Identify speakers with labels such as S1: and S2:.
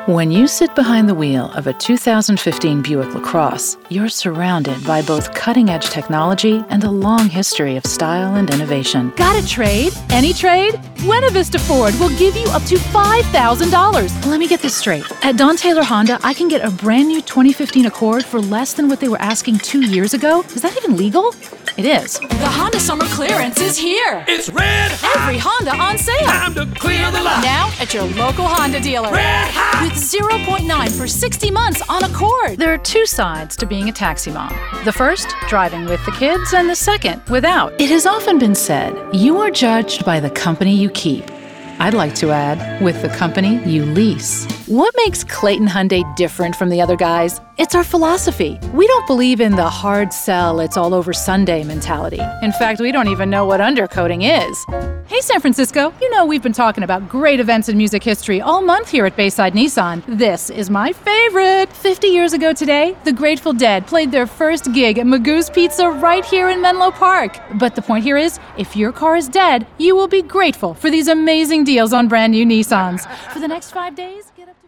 S1: When you sit behind the wheel of a 2015 Buick LaCrosse, you're surrounded by both cutting-edge technology and a long history of style and innovation.
S2: Got a trade? Any trade? Buena Vista Ford will give you up to $5,000.
S1: Let me get this straight. At Don Taylor Honda, I can get a brand new 2015 Accord for less than what they were asking 2 years ago? Is that even legal? It is.
S2: The Honda Summer Clearance is here.
S3: It's red hot.
S2: Every Honda on sale.
S3: Time to clear the lot.
S2: Now at your local Honda dealer.
S3: Red hot.
S2: With 0.9 for 60 months on Accord.
S1: There are two sides to being a taxi mom. The first, driving with the kids, and the second, without. It has often been said, you are judged by the company you keep. I'd like to add, with the company you lease. What makes Clayton Hyundai different from the other guys? It's our philosophy. We don't believe in the hard sell, it's all over Sunday mentality. In fact, we don't even know what undercoating is.
S2: Hey, San Francisco, you know we've been talking about great events in music history all month here at Bayside Nissan. This is my favorite. 50 years ago today, the Grateful Dead played their first gig at Magoo's Pizza right here in Menlo Park. But the point here is, if your car is dead, you will be grateful for these amazing deals on brand new Nissans. For the next 5 days, get up